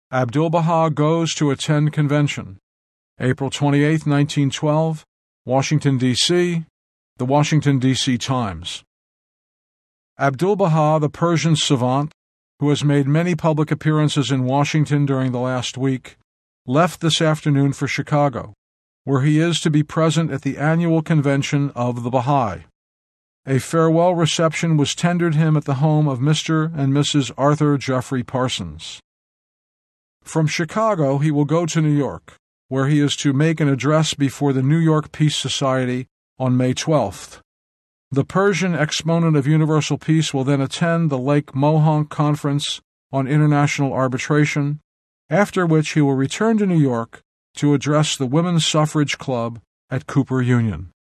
Abdu'l-Baha goes to attend convention. April 28, 1912, Washington, D.C., The Washington, D.C. Times. Abdu'l-Baha, the Persian savant, who has made many public appearances in Washington during the last week, left this afternoon for Chicago, where he is to be present at the annual convention of the Baha'i. A farewell reception was tendered him at the home of Mr. and Mrs. Arthur Jeffrey Parsons. From Chicago, he will go to New York, where he is to make an address before the New York Peace Society on May 12th. The Persian exponent of universal peace will then attend the Lake Mohonk Conference on International Arbitration, after which he will return to New York to address the Women's Suffrage Club at Cooper Union.